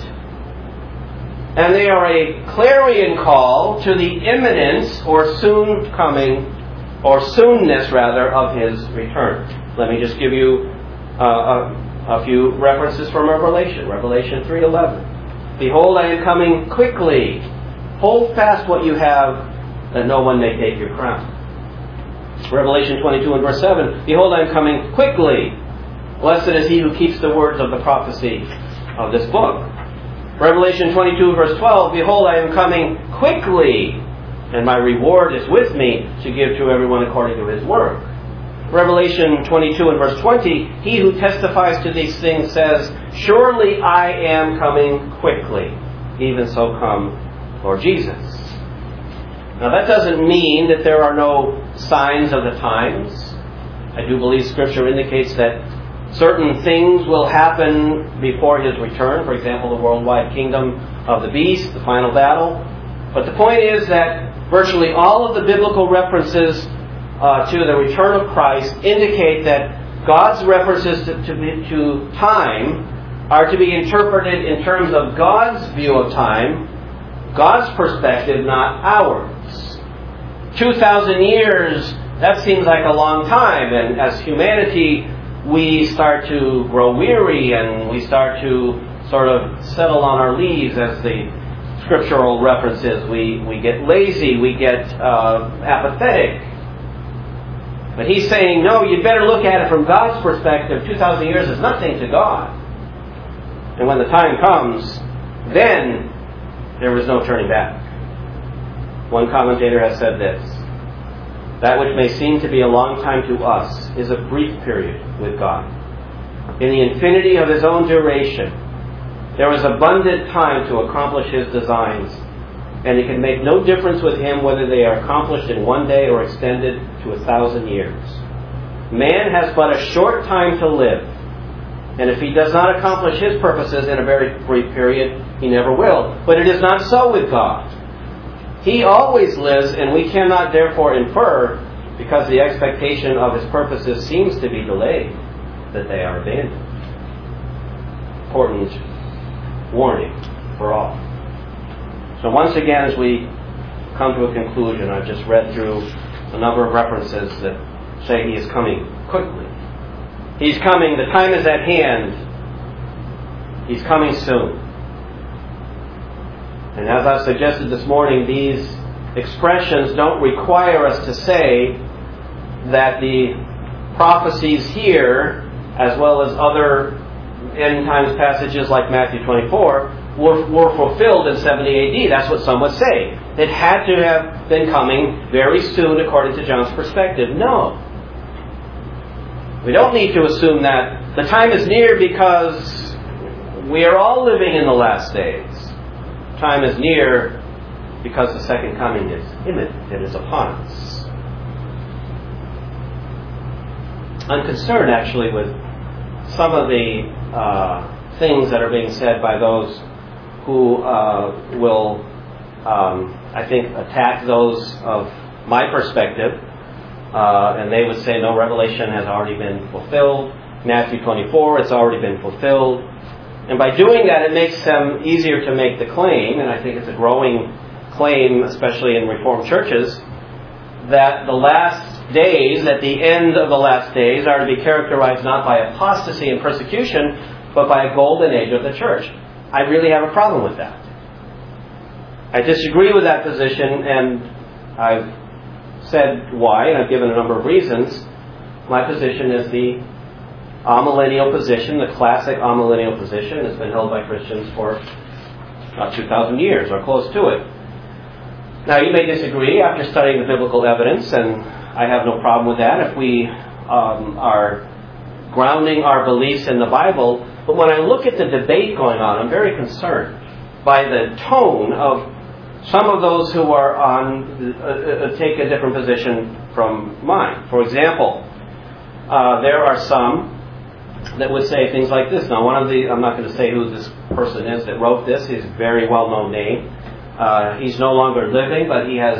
And they are a clarion call to the imminence or soon coming, or soonness rather, of His return. Let me just give you uh, a, a few references from Revelation. Revelation three eleven. Behold, I am coming quickly. Hold fast what you have, that no one may take your crown. Revelation twenty-two and verse seven. Behold, I am coming quickly. Blessed is he who keeps the words of the prophecy of this book. Revelation twenty-two verse twelve. Behold, I am coming quickly, and my reward is with me to give to everyone according to his work. Revelation twenty-two and verse twenty. He who testifies to these things says, surely I am coming quickly. Even so come, Lord Jesus. Now that doesn't mean that there are no signs of the times. I do believe Scripture indicates that certain things will happen before His return. For example, the worldwide kingdom of the beast, the final battle. But the point is that virtually all of the biblical references uh, to the return of Christ indicate that God's references to, to, to time are to be interpreted in terms of God's view of time, God's perspective, not ours. two thousand years, that seems like a long time, and as humanity, we start to grow weary and we start to sort of settle on our leaves, as the scriptural references. We, we get lazy, we get uh, apathetic. But he's saying, no, you'd better look at it from God's perspective. two thousand years is nothing to God. And when the time comes, then there is no turning back. One commentator has said this: that which may seem to be a long time to us is a brief period with God. In the infinity of His own duration, there is abundant time to accomplish His designs, and it can make no difference with Him whether they are accomplished in one day or extended to a thousand years. Man has but a short time to live, and if he does not accomplish His purposes in a very brief period, he never will. But it is not so with God. He always lives, and we cannot therefore infer, because the expectation of His purposes seems to be delayed, that they are abandoned. Important warning for all. So once again, as we come to a conclusion, I've just read through a number of references that say He is coming quickly. He's coming, the time is at hand. He's coming soon. And as I've suggested this morning, these expressions don't require us to say that the prophecies here, as well as other end times passages like Matthew twenty-four, were, were fulfilled in seventy A D. That's what some would say. It had to have been coming very soon according to John's perspective. No. We don't need to assume that the time is near because we are all living in the last days. Time is near because the second coming is imminent. It is upon us. I'm concerned actually with some of the uh, things that are being said by those who uh, will, um, I think, attack those of my perspective. Uh, and they would say, no, Revelation has already been fulfilled. Matthew twenty-four, it's already been fulfilled. And by doing that, it makes them easier to make the claim, and I think it's a growing claim, especially in Reformed churches, that the last days, at the end of the last days, are to be characterized not by apostasy and persecution, but by a golden age of the church. I really have a problem with that. I disagree with that position, and I've said why, and I've given a number of reasons. My position is the amillennial position, the classic amillennial position, has been held by Christians for about two thousand years, or close to it. Now, you may disagree after studying the biblical evidence, and I have no problem with that if we um, are grounding our beliefs in the Bible. But when I look at the debate going on, I'm very concerned by the tone of some of those who are on uh, uh, take a different position from mine. For example, uh, there are some that would say things like this. Now, one of the, I'm not going to say who this person is that wrote this. He's a very well-known name. Uh, he's no longer living, but he has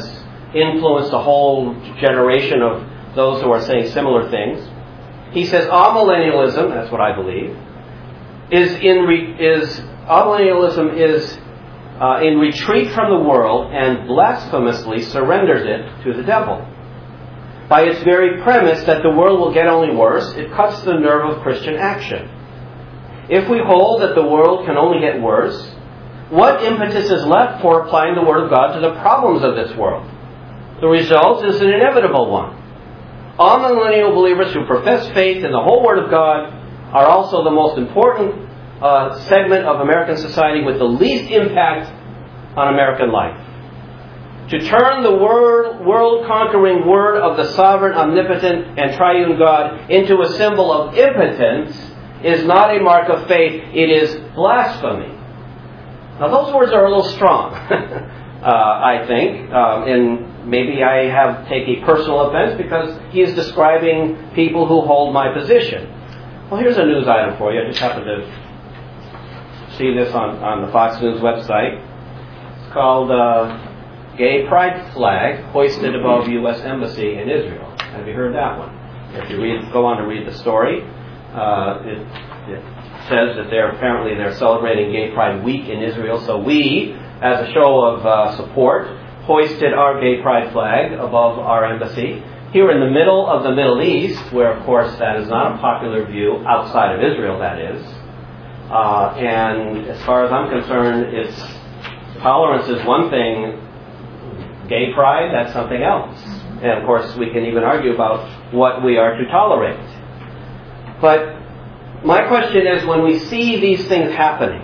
influenced a whole generation of those who are saying similar things. He says amillennialism, that's what I believe, is in re, is amillennialism is uh, in retreat from the world and blasphemously surrenders it to the devil. By its very premise that the world will get only worse, it cuts the nerve of Christian action. If we hold that the world can only get worse, what impetus is left for applying the Word of God to the problems of this world? The result is an inevitable one. Amillennial believers who profess faith in the whole Word of God are also the most important uh, segment of American society with the least impact on American life. To turn the word, world-conquering Word of the sovereign, omnipotent, and triune God into a symbol of impotence is not a mark of faith, it is blasphemy. Now those words are a little strong, uh, I think, um, and maybe I have taken personal offense because he is describing people who hold my position. Well, here's a news item for you. I just happened to see this on, on the Fox News website. It's called uh, Gay Pride Flag Hoisted Above U S Embassy in Israel. Have you heard that one? If you read, go on to read the story, uh, it, it says that they're apparently they're celebrating Gay Pride Week in Israel. So we, as a show of uh, support, hoisted our Gay Pride flag above our embassy here in the middle of the Middle East, where, of course, that is not a popular view outside of Israel, that is. Uh, and as far as I'm concerned, it's tolerance is one thing. Gay pride, that's something else. And, of course, we can even argue about what we are to tolerate. But my question is, when we see these things happening,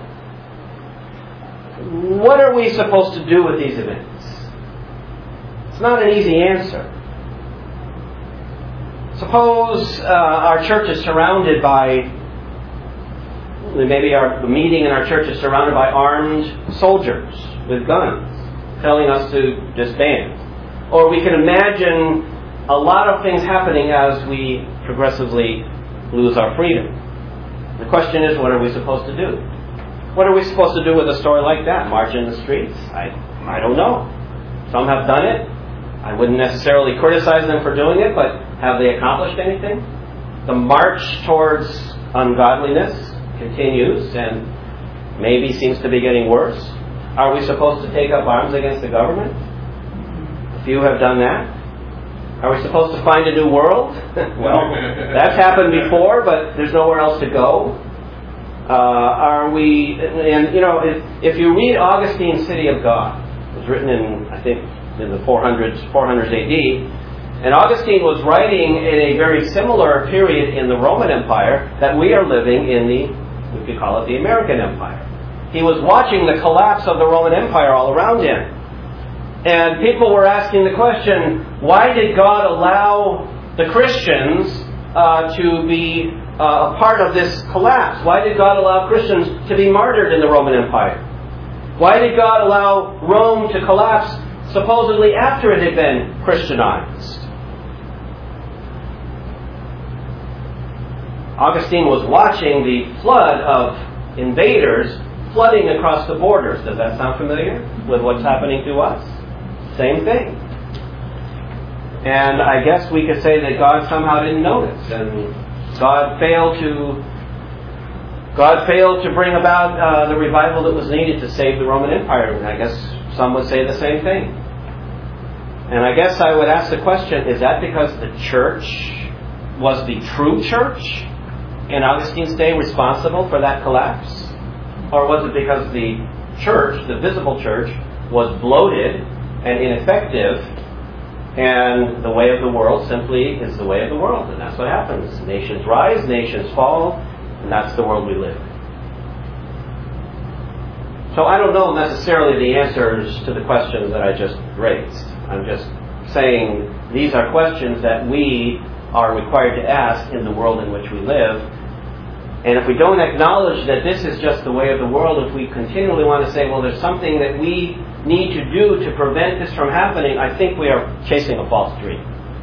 what are we supposed to do with these events? It's not an easy answer. Suppose uh, our church is surrounded by, maybe our the meeting in our church is surrounded by armed soldiers with guns, telling us to disband. Or we can imagine a lot of things happening as we progressively lose our freedom. The question is, what are we supposed to do? What are we supposed to do with a story like that? March in the streets? I, I don't know. Some have done it. I wouldn't necessarily criticize them for doing it, but have they accomplished anything? The march towards ungodliness continues and maybe seems to be getting worse. Are we supposed to take up arms against the government? A few have done that. Are we supposed to find a new world? Well, that's happened before, but there's nowhere else to go. Uh, are we, and you know, if, if you read Augustine's City of God, it was written in, I think, in the four hundreds, four hundreds A D, and Augustine was writing in a very similar period in the Roman Empire that we are living in the, we could call it the American Empire. He was watching the collapse of the Roman Empire all around him. And people were asking the question, why did God allow the Christians uh, to be uh, a part of this collapse? Why did God allow Christians to be martyred in the Roman Empire? Why did God allow Rome to collapse supposedly after it had been Christianized? Augustine was watching the flood of invaders flooding across the borders. Does that sound familiar with what's happening to us? Same thing. And I guess we could say that God somehow didn't notice, and God failed to God failed to bring about uh, the revival that was needed to save the Roman Empire. And I guess some would say the same thing. And I guess I would ask the question, is that because the church was the true church in Augustine's day responsible for that collapse? Or was it because the church, the visible church, was bloated and ineffective, and the way of the world simply is the way of the world, and that's what happens. Nations rise, nations fall, and that's the world we live in. So I don't know necessarily the answers to the questions that I just raised. I'm just saying these are questions that we are required to ask in the world in which we live. And if we don't acknowledge that this is just the way of the world, if we continually want to say, well, there's something that we need to do to prevent this from happening, I think we are chasing a false dream.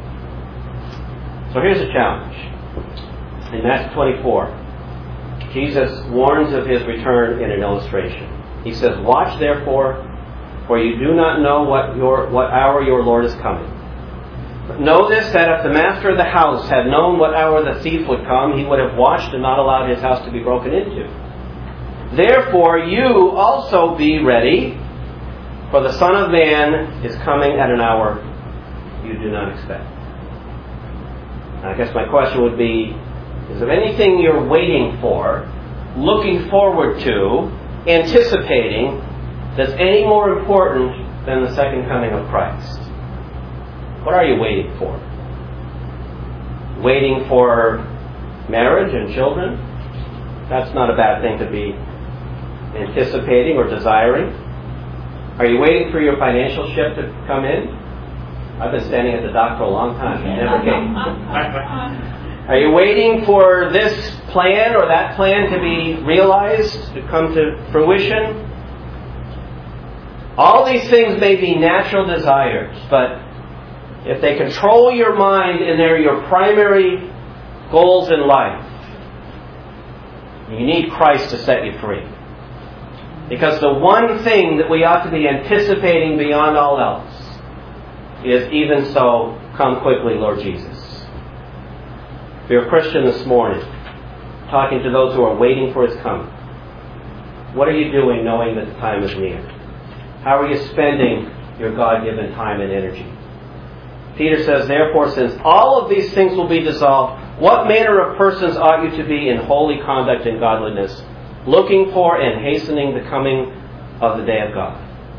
So here's a challenge. In Matthew twenty-four, Jesus warns of his return in an illustration. He says, watch therefore, for you do not know what your what hour your Lord is coming. But know this, that if the master of the house had known what hour the thief would come, he would have watched and not allowed his house to be broken into. Therefore you also be ready, for the Son of Man is coming at an hour you do not expect. I guess my question would be, is there anything you're waiting for, looking forward to, anticipating, that's any more important than the second coming of Christ? What are you waiting for? Waiting for marriage and children? That's not a bad thing to be anticipating or desiring. Are you waiting for your financial ship to come in? I've been standing at the dock for a long time. It never came. Are you waiting for this plan or that plan to be realized, to come to fruition? All these things may be natural desires, but if they control your mind and they're your primary goals in life, you need Christ to set you free. Because the one thing that we ought to be anticipating beyond all else is, even so, come quickly, Lord Jesus. If you're a Christian this morning, talking to those who are waiting for His coming, what are you doing knowing that the time is near? How are you spending your God-given time and energy? Peter says, therefore, since all of these things will be dissolved, what manner of persons ought you to be in holy conduct and godliness, looking for and hastening the coming of the day of God?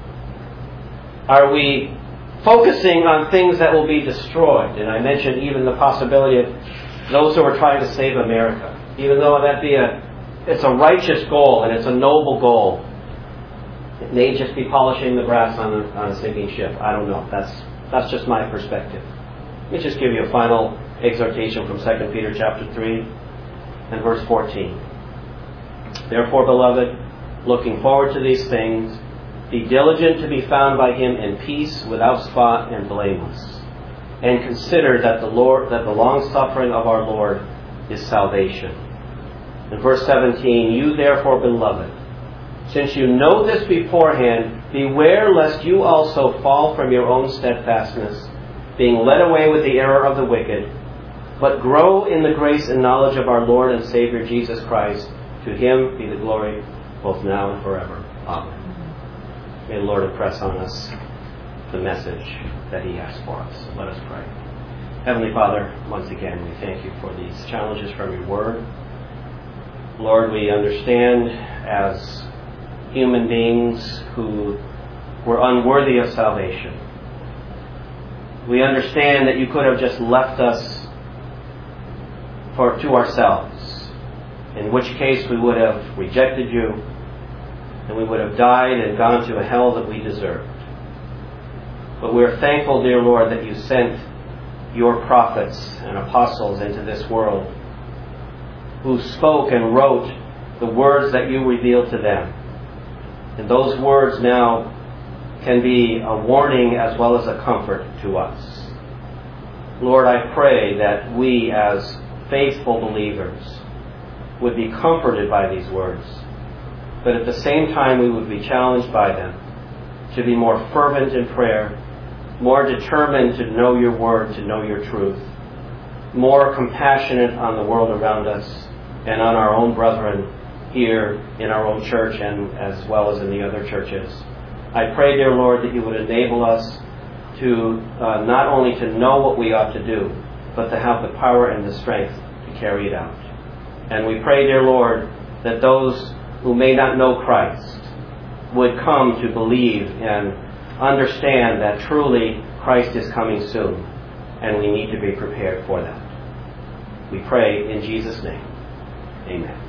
Are we focusing on things that will be destroyed? And I mentioned even the possibility of those who are trying to save America. Even though that be a, it's a righteous goal and it's a noble goal, it may just be polishing the brass on a, on a sinking ship. I don't know. That's that's just my perspective. Let me just give you a final exhortation from Second Peter chapter three and verse fourteen. Therefore, beloved, looking forward to these things, be diligent to be found by Him in peace, without spot and blameless. And consider that the Lord, that the long suffering of our Lord is salvation. In verse seventeen, you therefore, beloved, since you know this beforehand, beware lest you also fall from your own steadfastness, being led away with the error of the wicked, but grow in the grace and knowledge of our Lord and Savior Jesus Christ. To Him be the glory both now and forever. Amen. May the Lord impress on us the message that He has for us. Let us pray. Heavenly Father, once again, we thank You for these challenges from Your Word. Lord, we understand as human beings who were unworthy of salvation, we understand that You could have just left us for to ourselves, in which case we would have rejected You and we would have died and gone to a hell that we deserved. But we're thankful, dear Lord, that You sent Your prophets and apostles into this world who spoke and wrote the words that You revealed to them. And those words now can be a warning as well as a comfort to us. Lord, I pray that we as faithful believers would be comforted by these words, but at the same time we would be challenged by them to be more fervent in prayer, more determined to know Your Word, to know Your truth, more compassionate on the world around us and on our own brethren here in our own church and as well as in the other churches. I pray, dear Lord, that You would enable us to uh, not only to know what we ought to do, but to have the power and the strength to carry it out. And we pray, dear Lord, that those who may not know Christ would come to believe and understand that truly Christ is coming soon, and we need to be prepared for that. We pray in Jesus' name. Amen.